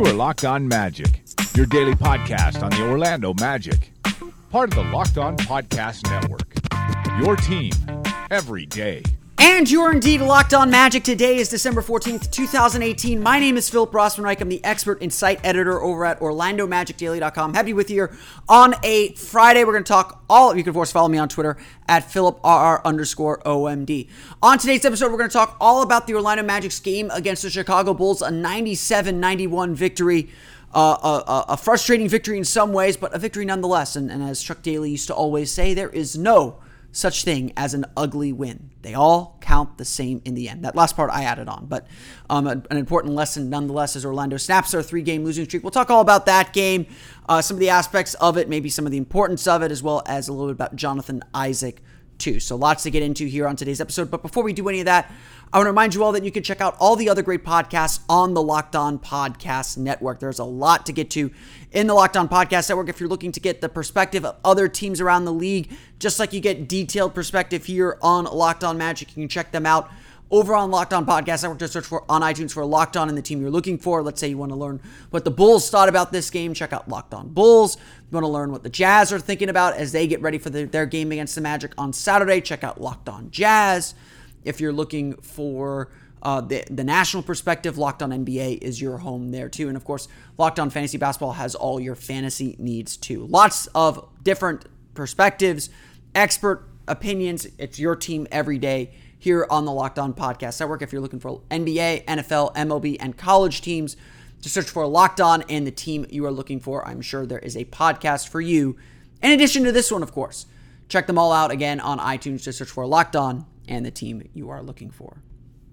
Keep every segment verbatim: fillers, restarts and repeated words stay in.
You are Locked On Magic, your daily podcast on the Orlando Magic. Part of the Locked On Podcast Network. Your team every day. And you're indeed Locked On Magic. Today is December fourteenth, twenty eighteen. My name is Philip Rossman-Reich. I'm the expert and site editor over at Orlando Magic Daily dot com. Happy with you here on a Friday. We're going to talk all, you can of course follow me on Twitter at PhilipRR underscore OMD. On today's episode, we're going to talk all about the Orlando Magic's game against the Chicago Bulls, a ninety-seven ninety-one victory. Uh, a, a frustrating victory in some ways, but a victory nonetheless. And, and as Chuck Daly used to always say, there is no such thing as an ugly win. They all count the same in the end. That last part I added on, but um, an important lesson nonetheless as Orlando snaps their three-game losing streak. We'll talk all about that game, uh, some of the aspects of it, maybe some of the importance of it, as well as a little bit about Jonathan Isaac too. So lots to get into here on today's episode. But before we do any of that, I want to remind you all that you can check out all the other great podcasts on the Locked On Podcast Network. There's a lot to get to in the Locked On Podcast Network if you're looking to get the perspective of other teams around the league, just like you get detailed perspective here on Locked On Magic. You can check them out over on Locked On Podcast Network. Just search for on iTunes for Locked On and the team you're looking for. Let's say you want to learn what the Bulls thought about this game. Check out Locked On Bulls. You want to learn what the Jazz are thinking about as they get ready for the, their game against the Magic on Saturday. Check out Locked On Jazz. If you're looking for uh, the, the national perspective, Locked On N B A is your home there too. And of course, Locked On Fantasy Basketball has all your fantasy needs too. Lots of different perspectives, expert opinions. It's your team every day here on the Locked On Podcast Network. If you're looking for N B A, N F L, M L B, and college teams, just search for Locked On and the team you are looking for. I'm sure there is a podcast for you. In addition to this one, of course, check them all out again on iTunes. Just search for Locked On and the team you are looking for.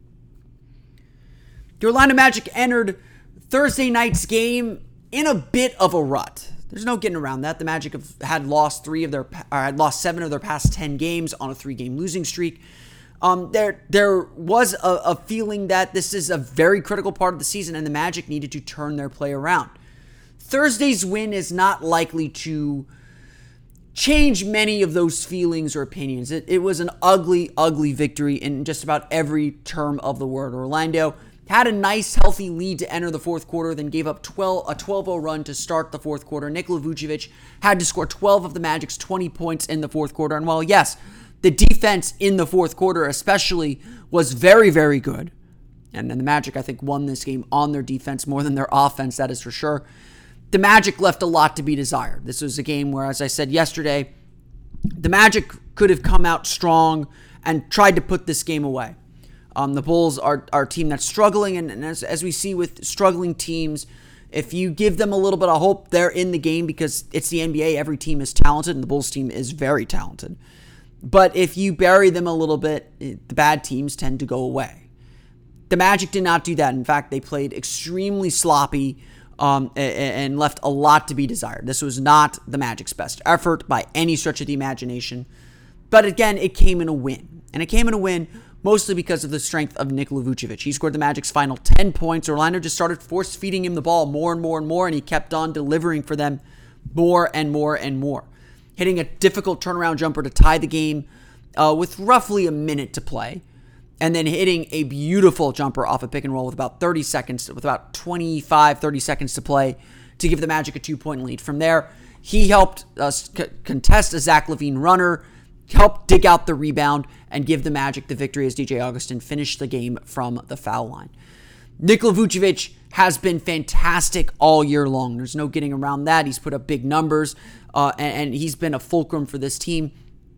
The Orlando Magic entered Thursday night's game in a bit of a rut. There's no getting around that. The Magic have had lost three of their, or had lost seven of their past ten games on a three-game losing streak. Um, there, there was a, a feeling that this is a very critical part of the season, and the Magic needed to turn their play around. Thursday's win is not likely to change many of those feelings or opinions. It, it was an ugly, ugly victory in just about every term of the word. Orlando had a nice, healthy lead to enter the fourth quarter, then gave up twelve a twelve oh run to start the fourth quarter. Nikola Vucevic had to score twelve of the Magic's twenty points in the fourth quarter. And while, yes, the defense in the fourth quarter especially was very, very good, and then the Magic, I think, won this game on their defense more than their offense, that is for sure. The Magic left a lot to be desired. This was a game where, as I said yesterday, the Magic could have come out strong and tried to put this game away. Um, the Bulls are, are a team that's struggling, and, and as, as we see with struggling teams, if you give them a little bit of hope, they're in the game because it's the N B A. Every team is talented, and the Bulls team is very talented. But if you bury them a little bit, the bad teams tend to go away. The Magic did not do that. In fact, they played extremely sloppy um, and, and left a lot to be desired. This was not the Magic's best effort by any stretch of the imagination. But again, it came in a win. And it came in a win mostly because of the strength of Nikola Vucevic. He scored the Magic's final ten points. Orlando just started force-feeding him the ball more and more and more, and he kept on delivering for them more and more and more. Hitting a difficult turnaround jumper to tie the game uh, with roughly a minute to play, and then hitting a beautiful jumper off a pick and roll with about thirty seconds, with about twenty-five, thirty seconds to play to give the Magic a two-point lead. From there, he helped us c- contest a Zach LaVine runner, helped dig out the rebound, and give the Magic the victory as D J Augustin finished the game from the foul line. Nikola Vucevic has been fantastic all year long. There's no getting around that. He's put up big numbers, uh, and, and he's been a fulcrum for this team.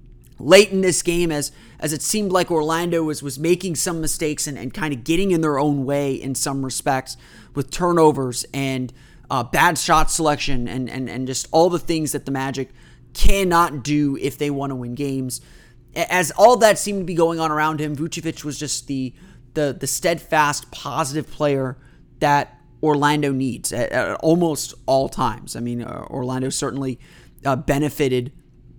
Late in this game, as as it seemed like Orlando was, was making some mistakes and, and kind of getting in their own way in some respects with turnovers and uh, bad shot selection and, and, and just all the things that the Magic cannot do if they want to win games. As all that seemed to be going on around him, Vucevic was just the the the steadfast, positive player that Orlando needs at, at almost all times. I mean, uh, Orlando certainly uh, benefited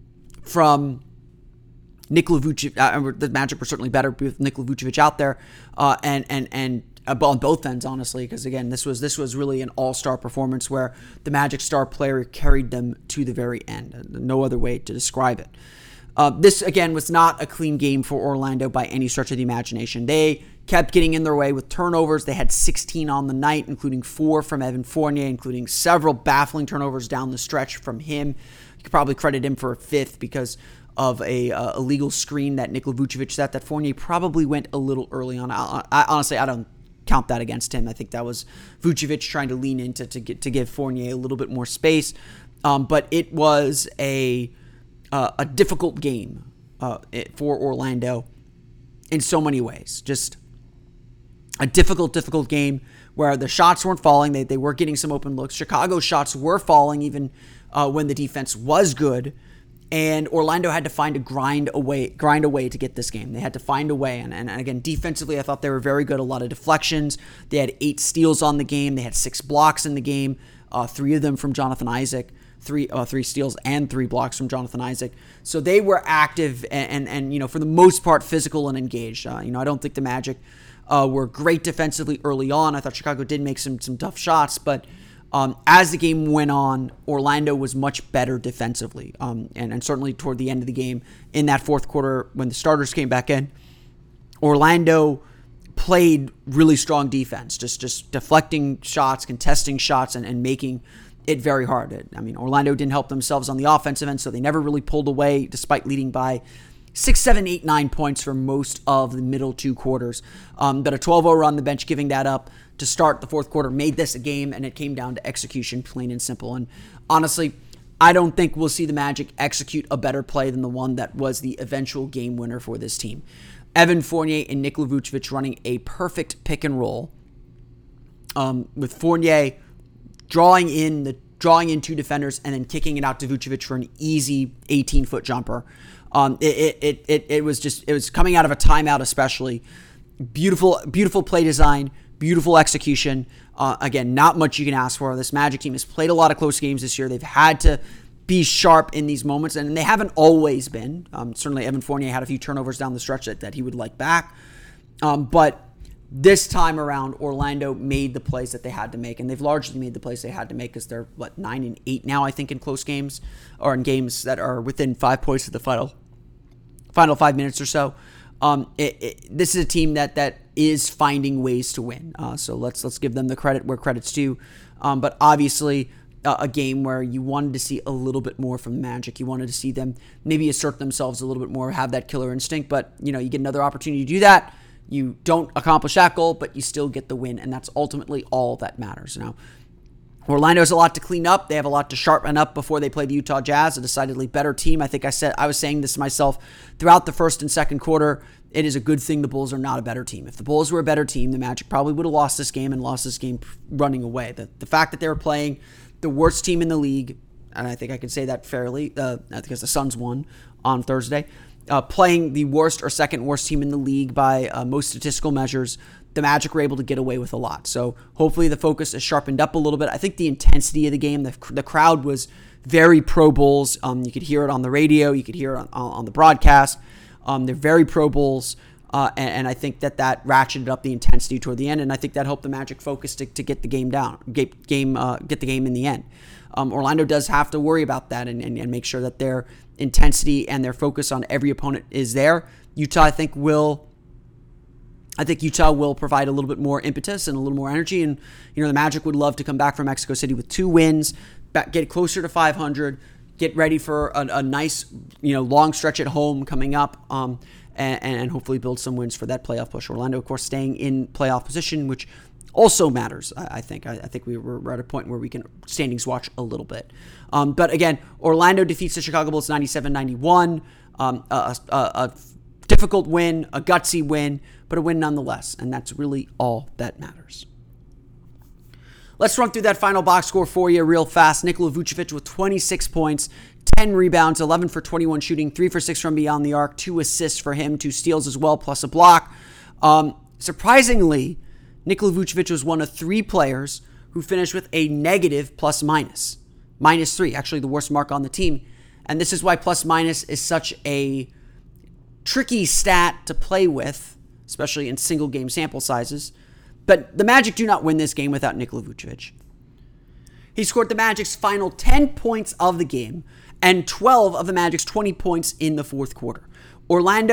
from Nikola Vucevic. Uh, the Magic were certainly better with Nikola Vucevic out there, uh, and and and on both ends, honestly, because again, this was this was really an all-star performance where the Magic star player carried them to the very end. No other way to describe it. Uh, this, again, was not a clean game for Orlando by any stretch of the imagination. They kept getting in their way with turnovers. They had sixteen on the night, including four from Evan Fournier, including several baffling turnovers down the stretch from him. You could probably credit him for a fifth because of a uh, illegal screen that Nikola Vucevic set that Fournier probably went a little early on. I, I, honestly, I don't count that against him. I think that was Vucevic trying to lean into to get to give Fournier a little bit more space. Um, but it was a uh, a difficult game uh, for Orlando in so many ways. Just a difficult, difficult game where the shots weren't falling. They they were getting some open looks. Chicago's shots were falling even uh, when the defense was good. And Orlando had to find a grind away, grind away to get this game. They had to find a way. And, and again, defensively, I thought they were very good. A lot of deflections. They had eight steals on the game. They had six blocks in the game, uh, three of them from Jonathan Isaac, three uh, three steals and three blocks from Jonathan Isaac. So they were active and, and, and you know, for the most part, physical and engaged. Uh, you know, I don't think the Magic uh, were great defensively early on. I thought Chicago did make some some tough shots, but Um, as the game went on, Orlando was much better defensively, um, and, and certainly toward the end of the game in that fourth quarter when the starters came back in, Orlando played really strong defense, just just deflecting shots, contesting shots, and, and making it very hard. I mean, Orlando didn't help themselves on the offensive end, so they never really pulled away despite leading by six, seven, eight, nine points for most of the middle two quarters. Um, but a twelve oh run the bench, giving that up to start the fourth quarter, made this a game, and it came down to execution, plain and simple. And honestly, I don't think we'll see the Magic execute a better play than the one that was the eventual game winner for this team. Evan Fournier and Nikola Vucevic running a perfect pick and roll, um, with Fournier drawing in the drawing in two defenders and then kicking it out to Vucevic for an easy eighteen-foot jumper. Um, it, it it it was just it was coming out of a timeout, especially beautiful beautiful play design, beautiful execution. Uh, again, not much you can ask for. This Magic team has played a lot of close games this year. They've had to be sharp in these moments, and they haven't always been. Um, certainly, Evan Fournier had a few turnovers down the stretch that, that he would like back. Um, but this time around, Orlando made the plays that they had to make, and they've largely made the plays they had to make because they're, what, nine and eight now, I think, in close games, or in games that are within five points of the final final five minutes or so. Um, it, it, this is a team that that is finding ways to win. Uh, so let's let's give them the credit where credit's due. Um, but obviously, uh, a game where you wanted to see a little bit more from the Magic. You wanted to see them maybe assert themselves a little bit more, have that killer instinct. But you know, you get another opportunity to do that. You don't accomplish that goal, but you still get the win, and that's ultimately all that matters. Now, Orlando has a lot to clean up. They have a lot to sharpen up before they play the Utah Jazz, a decidedly better team. I think I said I was saying this to myself throughout the first and second quarter. It is a good thing the Bulls are not a better team. If the Bulls were a better team, the Magic probably would have lost this game and lost this game running away. The, the fact that they were playing the worst team in the league, and I think I can say that fairly, uh, because the Suns won on Thursday, uh, playing the worst or second worst team in the league by uh, most statistical measures, the Magic were able to get away with a lot. So hopefully the focus is sharpened up a little bit. I think the intensity of the game, the, the crowd was very pro Bulls. Um, you could hear it on the radio. You could hear it on, on the broadcast. Um, they're very pro Bulls. Uh, and, and I think that that ratcheted up the intensity toward the end. And I think that helped the Magic focus to, to get the game down, get, game, uh, get the game in the end. Um, Orlando does have to worry about that and, and, and make sure that their intensity and their focus on every opponent is there. Utah, I think, will... I think Utah will provide a little bit more impetus and a little more energy. And, you know, the Magic would love to come back from Mexico City with two wins, back, get closer to five hundred, get ready for a, a nice, you know, long stretch at home coming up, um, and, and hopefully build some wins for that playoff push. Orlando, of course, staying in playoff position, which also matters, I, I think. I, I think we were at a point where we can standings watch a little bit. Um, but, again, Orlando defeats the Chicago Bulls ninety-seven ninety-one. Um, a, a, a difficult win, a gutsy win, but a win nonetheless, and that's really all that matters. Let's run through that final box score for you real fast. Nikola Vucevic with twenty-six points, ten rebounds, eleven for twenty-one shooting, three for six from beyond the arc, two assists for him, two steals as well, plus a block. Um, surprisingly, Nikola Vucevic was one of three players who finished with a negative plus minus. Minus three, actually the worst mark on the team. And this is why plus minus is such a tricky stat to play with, especially in single game sample sizes. But the Magic do not win this game without Nikola Vucevic. He scored the Magic's final ten points of the game and twelve of the Magic's twenty points in the fourth quarter. Orlando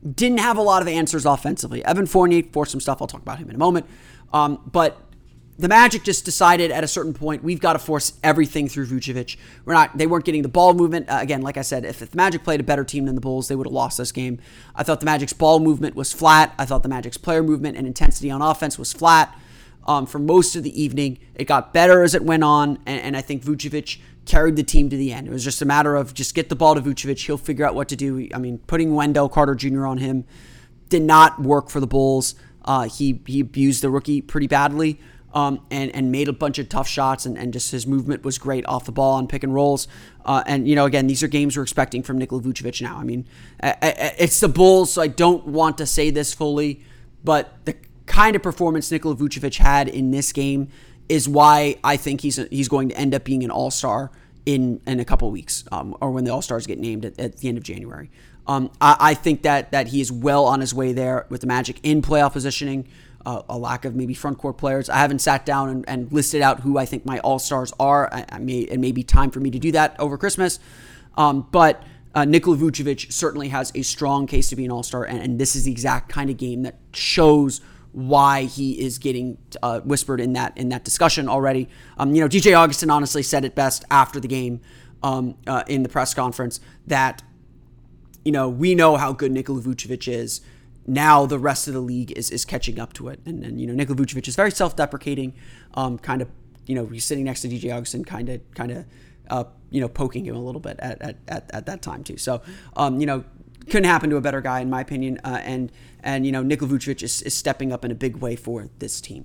didn't have a lot of answers offensively. Evan Fournier forced some stuff. I'll talk about him in a moment. Um, but the Magic just decided at a certain point, we've got to force everything through Vucevic. We're not, they weren't getting the ball movement. Uh, again, like I said, if, if the Magic played a better team than the Bulls, they would have lost this game. I thought the Magic's ball movement was flat. I thought the Magic's player movement and intensity on offense was flat um, for most of the evening. It got better as it went on, and, and I think Vucevic carried the team to the end. It was just a matter of just get the ball to Vucevic. He'll figure out what to do. I mean, putting Wendell Carter Junior on him did not work for the Bulls. Uh, he he abused the rookie pretty badly um, and, and made a bunch of tough shots, and, and just his movement was great off the ball on pick and rolls. Uh, and, you know, again, these are games we're expecting from Nikola Vucevic now. I mean, I, I, it's the Bulls, so I don't want to say this fully, but the kind of performance Nikola Vucevic had in this game is why I think he's he's going to end up being an all-star in, in a couple of weeks, um, or when the all-stars get named at, at the end of January. Um, I, I think that that he is well on his way there with the Magic in playoff positioning, uh, a lack of maybe front court players. I haven't sat down and, and listed out who I think my all-stars are. I, I may, it may be time for me to do that over Christmas. Um, but uh, Nikola Vucevic certainly has a strong case to be an all-star, and, and this is the exact kind of game that shows why he is getting uh, whispered in that in that discussion already. Um, you know, D J Augustin honestly said it best after the game um, uh, in the press conference that, you know, we know how good Nikola Vucevic is. Now the rest of the league is is catching up to it. And, and you know, Nikola Vucevic is very self-deprecating, um, kind of, you know, he's sitting next to D J Augustin, kind of, kind of, uh, you know, poking him a little bit at at, at, at that time too. So, um, you know, couldn't happen to a better guy in my opinion. Uh, and, and, you know, Nikola Vucevic is, is stepping up in a big way for this team.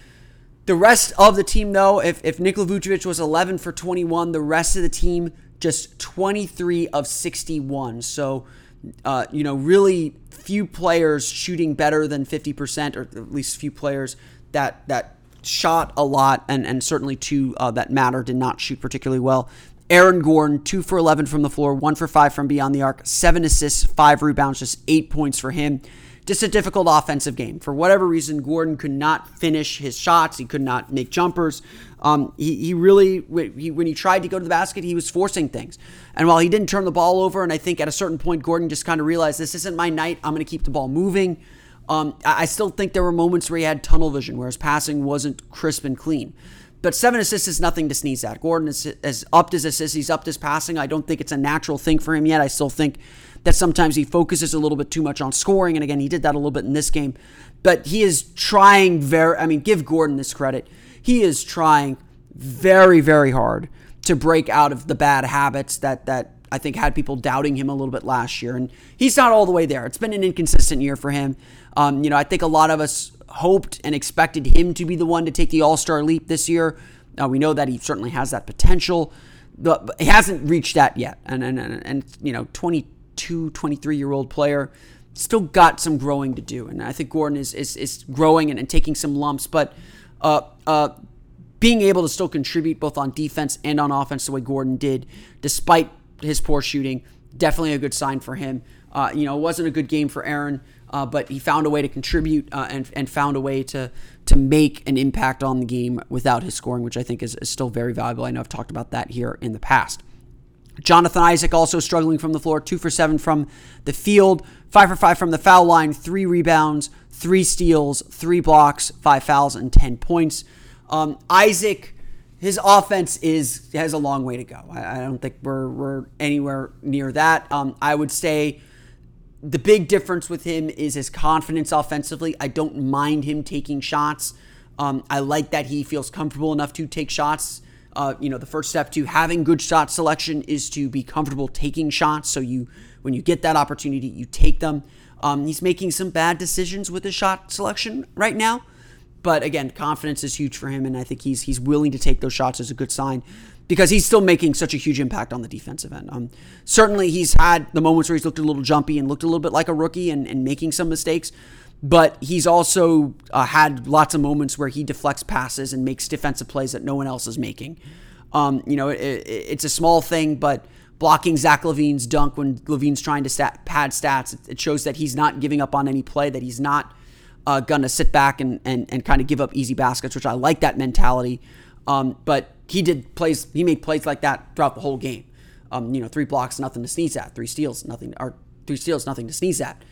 The rest of the team, though, if, if Nikola Vucevic was eleven for twenty-one, the rest of the team just twenty-three of sixty-one. So, uh, you know, really few players shooting better than fifty percent, or at least few players that that shot a lot, and, and certainly two uh, that matter did not shoot particularly well. Aaron Gordon, two for eleven from the floor, one for five from beyond the arc, seven assists, five rebounds, just eight points for him. Just a difficult offensive game. For whatever reason, Gordon could not finish his shots. He could not make jumpers. Um, he, he really, he, when he tried to go to the basket, he was forcing things. And while he didn't turn the ball over, and I think at a certain point, Gordon just kind of realized, this isn't my night. I'm going to keep the ball moving. Um, I, I still think there were moments where he had tunnel vision, where his passing wasn't crisp and clean. But seven assists is nothing to sneeze at. Gordon has, has upped his assists. He's upped his passing. I don't think it's a natural thing for him yet. I still think that sometimes he focuses a little bit too much on scoring. And again, he did that a little bit in this game. But he is trying very, I mean, give Gordon this credit. He is trying very, very hard to break out of the bad habits that, that I think had people doubting him a little bit last year. And he's not all the way there. It's been an inconsistent year for him. Um, you know, I think a lot of us hoped and expected him to be the one to take the all-star leap this year. Uh, we know that he certainly has that potential, but he hasn't reached that yet. And, and, and, and you know, twenty-two, twenty-three-year-old player, still got some growing to do. And I think Gordon is is, is growing and, and taking some lumps, but uh, uh, being able to still contribute both on defense and on offense the way Gordon did, despite his poor shooting, definitely a good sign for him. Uh, you know, it wasn't a good game for Aaron, uh, but he found a way to contribute uh, and and found a way to to make an impact on the game without his scoring, which I think is, is still very valuable. I know I've talked about that here in the past. Jonathan Isaac also struggling from the floor, two for seven from the field, five for five from the foul line, three rebounds, three steals, three blocks, five fouls, and ten points. Um, Isaac, his offense is has a long way to go. I, I don't think we're we're anywhere near that. Um, I would say the big difference with him is his confidence offensively. I don't mind him taking shots. Um, I like that he feels comfortable enough to take shots. Uh, you know, the first step to having good shot selection is to be comfortable taking shots. So you, when you get that opportunity, you take them. Um, he's making some bad decisions with his shot selection right now. But again, confidence is huge for him, and I think he's he's willing to take those shots as a good sign because he's still making such a huge impact on the defensive end. Um, certainly, he's had the moments where he's looked a little jumpy and looked a little bit like a rookie and, and making some mistakes, but he's also uh, had lots of moments where he deflects passes and makes defensive plays that no one else is making. Um, you know, it, it, it's a small thing, but blocking Zach LaVine's dunk when LaVine's trying to stat, pad stats, it, it shows that he's not giving up on any play, that he's not Uh, gonna sit back and, and, and kind of give up easy baskets, which I like that mentality. Um, but he did plays, he made plays like that throughout the whole game. Um, you know, three blocks, nothing to sneeze at. Three steals, nothing, or three steals, nothing to sneeze at.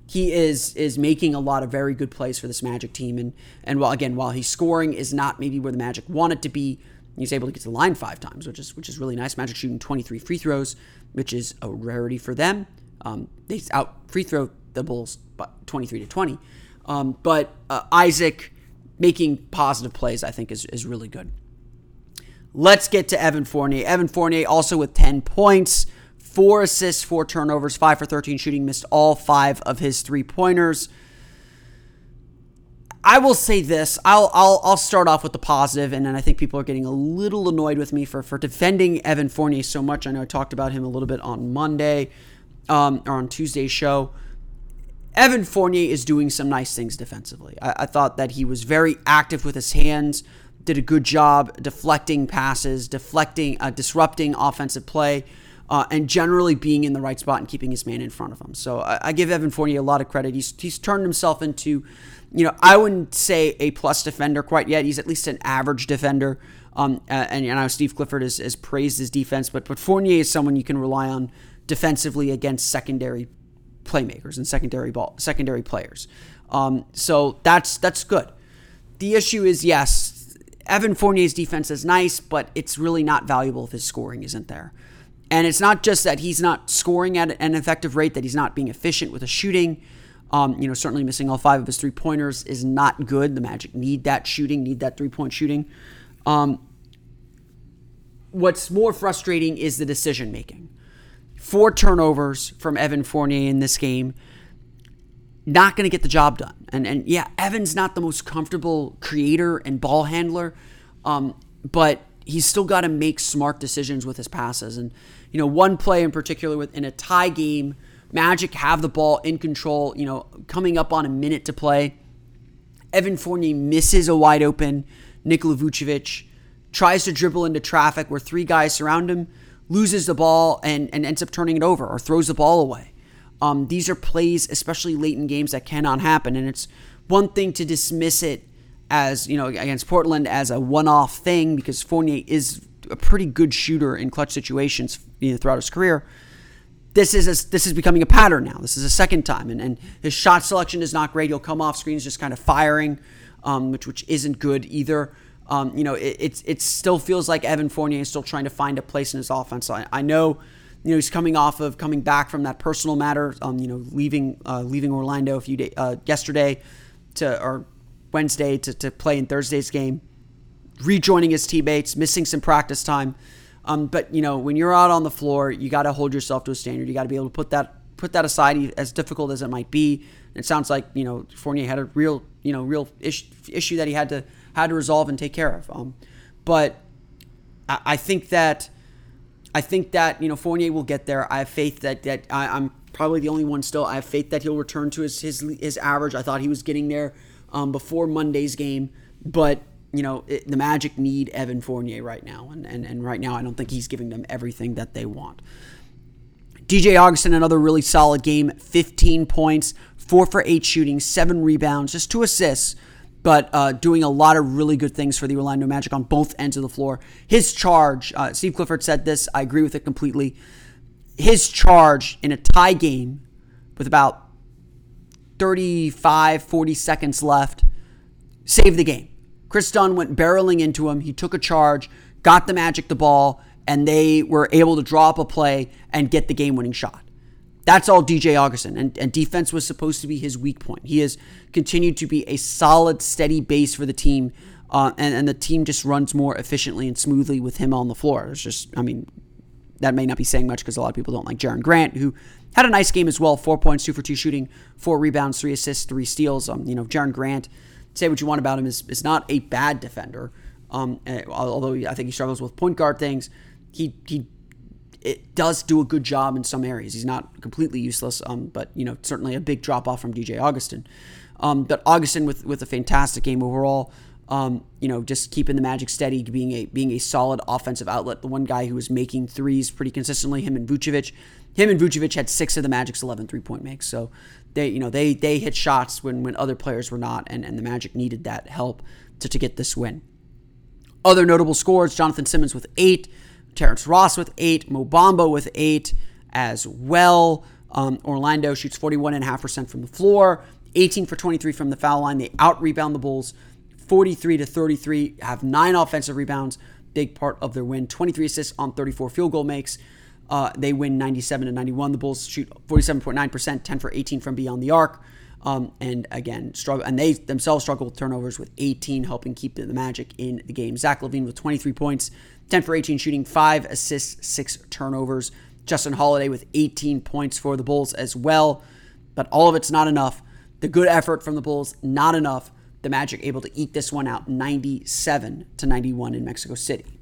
he is is making a lot of very good plays for this Magic team. And, and while, again, while he's scoring is not maybe where the Magic want it to be, he's able to get to the line five times, which is which is really nice. Magic shooting twenty-three free throws, which is a rarity for them. Um, they out free throw the Bulls twenty-three to twenty. Um, but uh, Isaac making positive plays, I think, is, is really good. Let's get to Evan Fournier. Evan Fournier also with ten points, four assists, four turnovers, five for thirteen shooting, missed all five of his three-pointers. I will say this. I'll I'll I'll start off with the positive, and then I think people are getting a little annoyed with me for, for defending Evan Fournier so much. I know I talked about him a little bit on Monday, um, or on Tuesday's show. Evan Fournier is doing some nice things defensively. I, I thought that he was very active with his hands, did a good job deflecting passes, deflecting, uh, disrupting offensive play, uh, and generally being in the right spot and keeping his man in front of him. So I, I give Evan Fournier a lot of credit. He's he's turned himself into, you know, I wouldn't say a plus defender quite yet. He's at least an average defender. Um, and, and I know Steve Clifford has, has praised his defense, but, but Fournier is someone you can rely on defensively against secondary playmakers and secondary ball, secondary players. Um, so that's that's good. The issue is, yes, Evan Fournier's defense is nice, but it's really not valuable if his scoring isn't there. And it's not just that he's not scoring at an effective rate, that he's not being efficient with his shooting. Um, you know, certainly missing all five of his three-pointers is not good. The Magic need that shooting, need that three-point shooting. Um, what's more frustrating is the decision-making. Four turnovers from Evan Fournier in this game. Not going to get the job done. And and yeah, Evan's not the most comfortable creator and ball handler, um, but he's still got to make smart decisions with his passes. And, you know, one play in particular with in a tie game, Magic have the ball in control, you know, coming up on a minute to play. Evan Fournier misses a wide open Nikola Vucevic, tries to dribble into traffic where three guys surround him, loses the ball and, and ends up turning it over or throws the ball away. Um, these are plays, especially late in games, that cannot happen. And it's one thing to dismiss it as, you know, against Portland as a one-off thing, because Fournier is a pretty good shooter in clutch situations, you know, throughout his career. This is a, this is becoming a pattern now. This is a second time, and, and his shot selection is not great. He'll come off screens just kind of firing, um, which which isn't good either. Um, you know, it it, it still feels like Evan Fournier is still trying to find a place in his offense. I, I know. You know, he's coming off of coming back from that personal matter, um, you know, leaving uh, leaving Orlando a few days uh, yesterday to or Wednesday to, to play in Thursday's game, rejoining his teammates, missing some practice time. Um, but you know, when you're out on the floor, you got to hold yourself to a standard. You got to be able to put that put that aside, as difficult as it might be. It sounds like, you know, Fournier had a real you know real ish, issue that he had to had to resolve and take care of. Um, but I, I think that. I think that, you know, Fournier will get there. I have faith that that I, I'm probably the only one still. I have faith that he'll return to his his, his average. I thought he was getting there um, before Monday's game, but you know, it, the Magic need Evan Fournier right now, and, and and right now I don't think he's giving them everything that they want. D J Augustin, another really solid game, fifteen points, four for eight shooting, seven rebounds, just two assists. But uh, doing a lot of really good things for the Orlando Magic on both ends of the floor. His charge, uh, Steve Clifford said this, I agree with it completely. His charge in a tie game with about thirty-five, forty seconds left saved the game. Chris Dunn went barreling into him. He took a charge, got the Magic the ball, and they were able to draw up a play and get the game-winning shot. That's all D J Augustin, and, and defense was supposed to be his weak point. He has continued to be a solid, steady base for the team, uh, and, and the team just runs more efficiently and smoothly with him on the floor. It's just, I mean, that may not be saying much because a lot of people don't like Jaren Grant, who had a nice game as well, four points, two for two shooting, four rebounds, three assists, three steals. Um, you know, Jaren Grant, say what you want about him, is, is not a bad defender, um, although I think he struggles with point guard things. He he. It does do a good job in some areas. He's not completely useless, um, but you know, certainly a big drop off from D J Augustin. Um, but Augustin with with a fantastic game overall. Um, you know, just keeping the Magic steady, being a being a solid offensive outlet. The one guy who was making threes pretty consistently, him and Vucevic. Him and Vucevic had six of the Magic's eleven three-point makes. So they, you know, they they hit shots when when other players were not, and, and the Magic needed that help to to get this win. Other notable scores: Jonathan Simmons with eight. Terrence Ross with eight, Mo Bamba with eight as well. Um, Orlando shoots forty-one point five percent from the floor, eighteen for twenty-three from the foul line. They out-rebound the Bulls forty-three to thirty-three, have nine offensive rebounds, big part of their win. twenty-three assists on thirty-four field goal makes. Uh, they win ninety-seven to ninety-one. The Bulls shoot forty-seven point nine percent, ten for eighteen from beyond the arc. Um, and again, struggle, and they themselves struggle with turnovers with eighteen, helping keep the Magic in the game. Zach LaVine with twenty-three points, ten for eighteen shooting, five assists, six turnovers. Justin Holiday with eighteen points for the Bulls as well. But all of it's not enough. The good effort from the Bulls, not enough. The Magic able to eat this one out ninety-seven to ninety-one in Mexico City.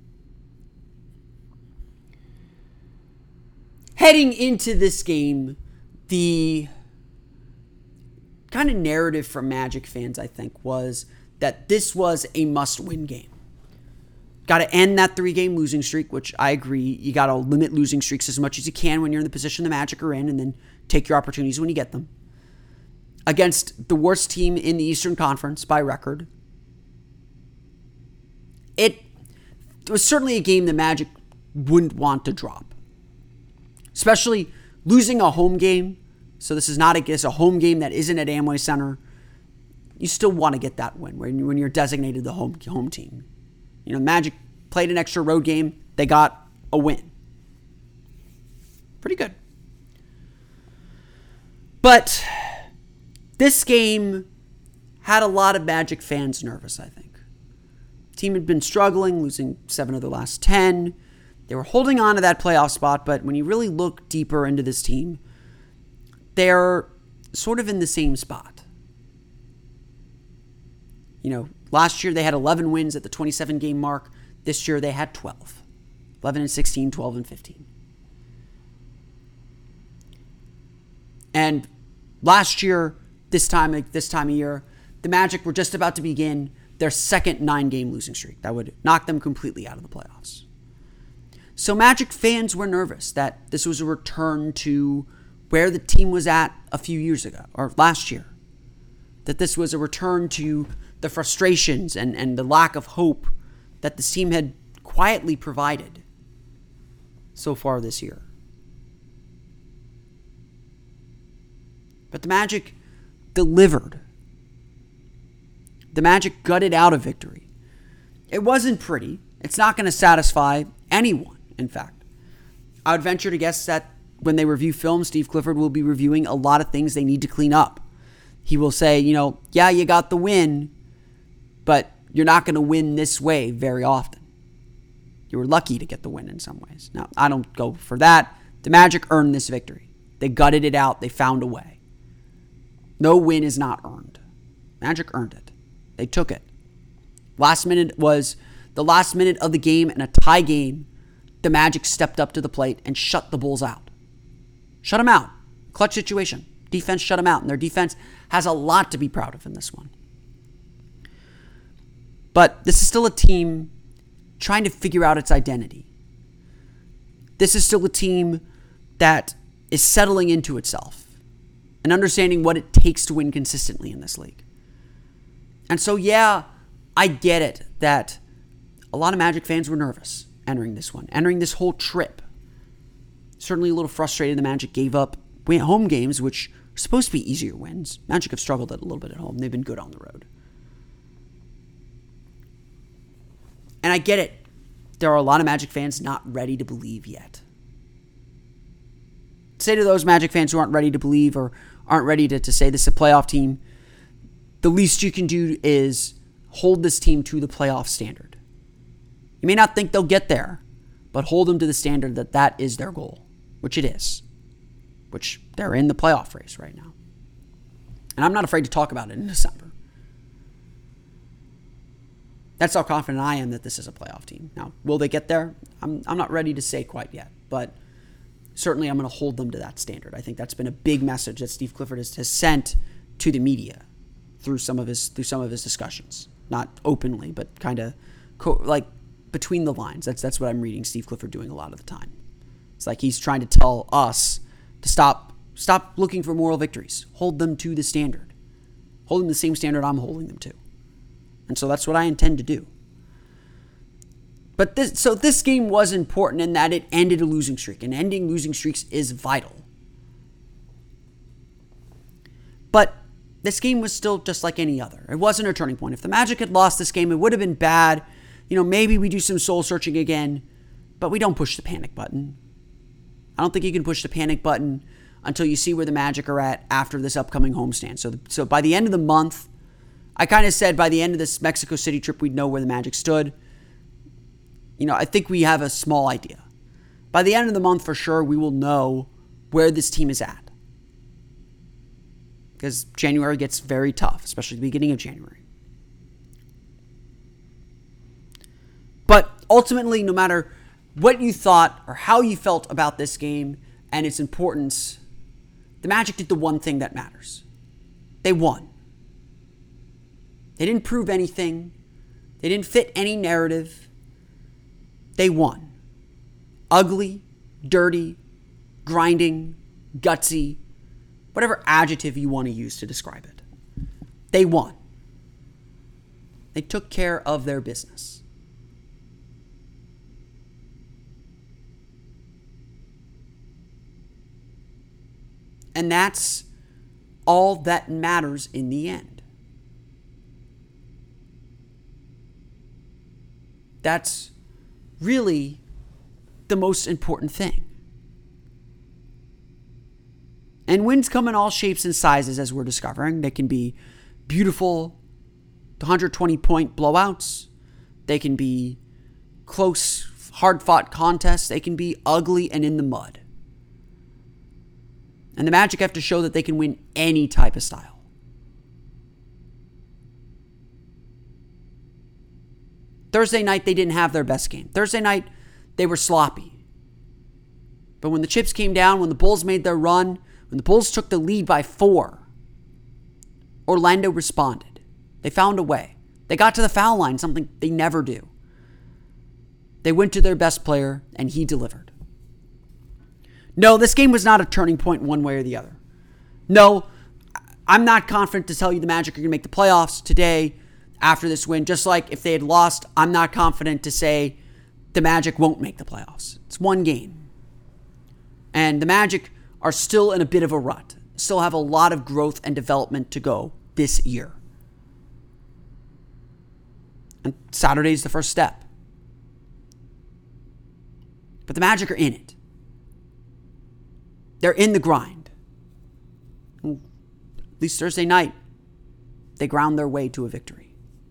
Heading into this game, the kind of narrative for Magic fans, I think, was that this was a must-win game. Got to end that three-game losing streak, which I agree. You got to limit losing streaks as much as you can when you're in the position the Magic are in, and then take your opportunities when you get them. Against the worst team in the Eastern Conference by record. It, it was certainly a game the Magic wouldn't want to drop. Especially losing a home game. So this is not a, it's a home game that isn't at Amway Center. You still want to get that win when, when you're designated the home, home team. You know, Magic played an extra road game. They got a win. Pretty good. But this game had a lot of Magic fans nervous, I think. The team had been struggling, losing seven of the last ten. They were holding on to that playoff spot, but when you really look deeper into this team, they're sort of in the same spot. You know, last year they had eleven wins at the twenty-seven game mark. This year they had twelve. eleven and sixteen, twelve and fifteen. And last year, this time, this time of year, the Magic were just about to begin their second nine-game losing streak. That would knock them completely out of the playoffs. So Magic fans were nervous that this was a return to where the team was at a few years ago, or last year. That this was a return to the frustrations and, and the lack of hope that the team had quietly provided so far this year. But the Magic delivered. The Magic gutted out a victory. It wasn't pretty. It's not going to satisfy anyone, in fact. I would venture to guess that when they review film, Steve Clifford will be reviewing a lot of things they need to clean up. He will say, you know, yeah, you got the win, but you're not going to win this way very often. You were lucky to get the win in some ways. Now, I don't go for that. The Magic earned this victory. They gutted it out. They found a way. No win is not earned. Magic earned it. They took it. Last minute was the last minute of the game in a tie game. The Magic stepped up to the plate and shut the Bulls out. Shut them out. Clutch situation. Defense shut them out. And their defense has a lot to be proud of in this one. But this is still a team trying to figure out its identity. This is still a team that is settling into itself and understanding what it takes to win consistently in this league. And so, yeah, I get it that a lot of Magic fans were nervous entering this one, entering this whole trip. Certainly a little frustrated the Magic gave up home games, which are supposed to be easier wins. Magic have struggled a little bit at home. They've been good on the road. And I get it. There are a lot of Magic fans not ready to believe yet. Say to those Magic fans who aren't ready to believe or aren't ready to, to say this is a playoff team, the least you can do is hold this team to the playoff standard. You may not think they'll get there, but hold them to the standard that that is their goal, which it is, which they're in the playoff race right now. And I'm not afraid to talk about it in December. That's how confident I am that this is a playoff team. Now, will they get there? I'm I'm not ready to say quite yet, but certainly I'm going to hold them to that standard. I think that's been a big message that Steve Clifford has, has sent to the media through some of his through some of his discussions, not openly, but kind of co- like between the lines. That's that's what I'm reading Steve Clifford doing a lot of the time. It's like he's trying to tell us to stop stop looking for moral victories. Hold them to the standard. Hold them the same standard I'm holding them to. And so that's what I intend to do. But this, so this game was important in that it ended a losing streak, and ending losing streaks is vital. But this game was still just like any other. It wasn't a turning point. If the Magic had lost this game, it would have been bad. You know, maybe we do some soul searching again, but we don't push the panic button. I don't think you can push the panic button until you see where the Magic are at after this upcoming homestand. So, so by the end of the month, I kind of said by the end of this Mexico City trip, we'd know where the Magic stood. You know, I think we have a small idea. By the end of the month, for sure, we will know where this team is at. Because January gets very tough, especially the beginning of January. But ultimately, no matter what you thought or how you felt about this game and its importance, the Magic did the one thing that matters. They won. They didn't prove anything. They didn't fit any narrative. They won. Ugly, dirty, grinding, gutsy, whatever adjective you want to use to describe it. They won. They took care of their business. And that's all that matters in the end. That's really the most important thing. And wins come in all shapes and sizes, as we're discovering. They can be beautiful, one hundred twenty point blowouts. They can be close, hard-fought contests. They can be ugly and in the mud. And the Magic have to show that they can win any type of style. Thursday night, they didn't have their best game. Thursday night, they were sloppy. But when the chips came down, when the Bulls made their run, when the Bulls took the lead by four, Orlando responded. They found a way. They got to the foul line, something they never do. They went to their best player, and he delivered. No, this game was not a turning point one way or the other. No, I'm not confident to tell you the Magic are going to make the playoffs today after this win. Just like if they had lost, I'm not confident to say the Magic won't make the playoffs. It's one game. And the Magic are still in a bit of a rut. Still have a lot of growth and development to go this year. And Saturday's the first step. But the Magic are in it. They're in the grind. At least Thursday night, they ground their way to a victory.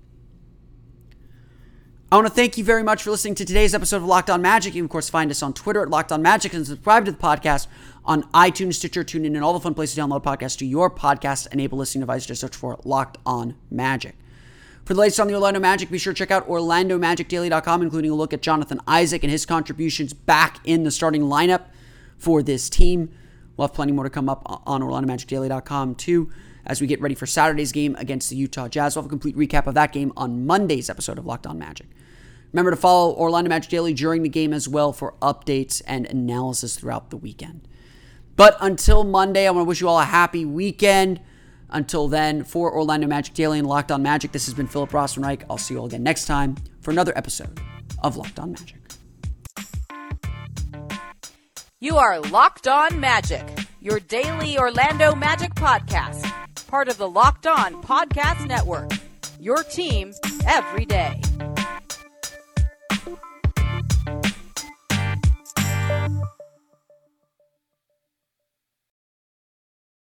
I want to thank you very much for listening to today's episode of Locked On Magic. You can, of course, find us on Twitter at Locked On Magic and subscribe to the podcast on iTunes, Stitcher, TuneIn, and all the fun places to download podcasts to your podcast-enabled listening device. Just search for Locked On Magic. For the latest on the Orlando Magic, be sure to check out Orlando Magic Daily dot com, including a look at Jonathan Isaac and his contributions back in the starting lineup for this team. We'll have plenty more to come up on Orlando Magic Daily dot com, too, as we get ready for Saturday's game against the Utah Jazz. We'll have a complete recap of that game on Monday's episode of Locked On Magic. Remember to follow Orlando Magic Daily during the game as well for updates and analysis throughout the weekend. But until Monday, I want to wish you all a happy weekend. Until then, for Orlando Magic Daily and Locked On Magic, this has been Philip Rossman-Reich. I'll see you all again next time for another episode of Locked On Magic. You are Locked On Magic, your daily Orlando Magic podcast, part of the Locked On Podcast Network, your team every day.